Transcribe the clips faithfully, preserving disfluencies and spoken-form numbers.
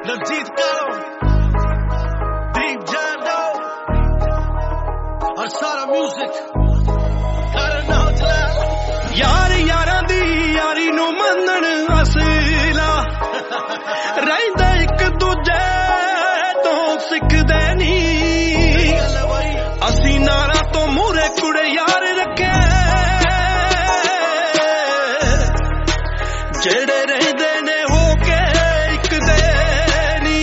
Navjeet Kaur, Deep Jando, और सारा music यार यारां दी यारी नूं मनण असला रहिंदे इक दूजे तो सिखदे नी असीं नारा तो मूरे कुड़े यार रखे जेड़े रहिंदे ने हो के इक दे नी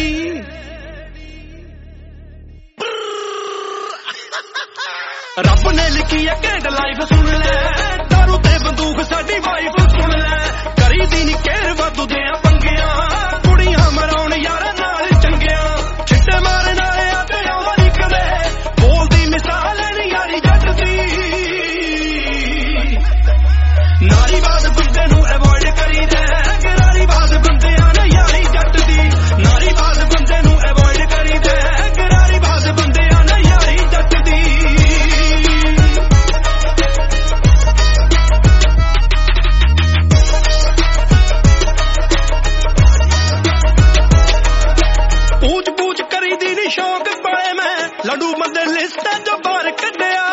रब ने लिखी है कैंड लाइफ सुन ले दारू ते बंदूक साडी वाइफ सुन ले करी दी नी केर वादू दे पंगिया कुड़ियां मराउण यारां नाल चंगिया छिट्टे मारन आए आते आवारी करे बोलदी मिसाल नी यारी जट दी नारीवाद बंदे नूं अवॉइड करी दे गरारीवाद बंदियां ने यारी जट दी नारीवाद बंदे नूं अवॉइड करी दे गरारीवाद बंदियां ने यारी जट दी शौक पाए मैं लड्डू बंदे लिस्ट जो बाहर कढ़िया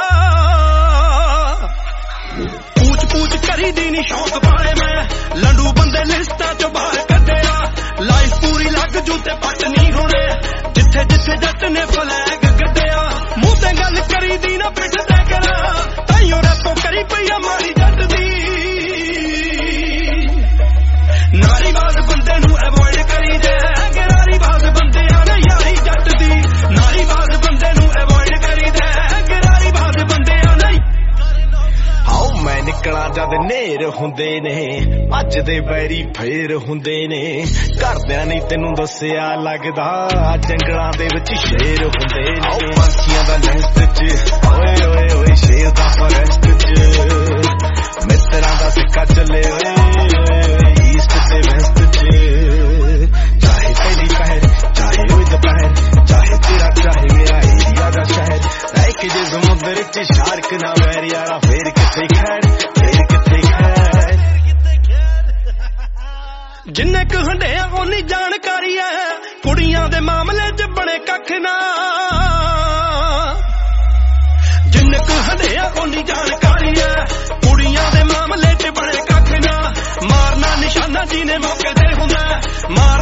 पूछ पूछ करी दी नी शौक पाए मैं लड्डू बंदे लिस्ट जो बाहर कढ़िया लाइफ पूरी लग जूते पट नहीं होने जिथे जिथे जट ने फ्लैग कढ़िया मुंह ते गल करी दी ना पिठ ते करा ताइयों रैपो करी पई मारी जट दी नारीवाद बंदे नूं अवॉइड करी दे गरारीवाद बंदे ने यारी जट दी नारीवाद बंदे नूं अवॉइड करी दे गरारीवाद बंदे ने आओ मैं निकला जद नेर हुंदे ने अज दे बैरी फेर हुंदे ने घरदियां ने तैनूं दस्सिया लगदा जंगलां दे विच शेर हुंदे ने आओ पंछियां दा नेस्ट च ओए ओए ओए शेर दा फॉरेस्ट च मित्रां दा सिक्का चले ओए ईस्ट ते वेस्ट च चाहे तेरी पहर चाहे ओए दोपहर चाहे तेरा चाहे मेरा एरिया दा शहर रह के जे समुद्र च शार्क ना वैर यारा फेर किथे खैर फेर किथे खैर जिन्ने क हंडिया ओनी जानकारी है कुड़ियां दे मामले च बने कख ना जिन्ने क हंडिया ओनी जानकारी है कुड़ियां दे मामले च बने कख ना मारना निशाना जी ने मौके ते हुंदा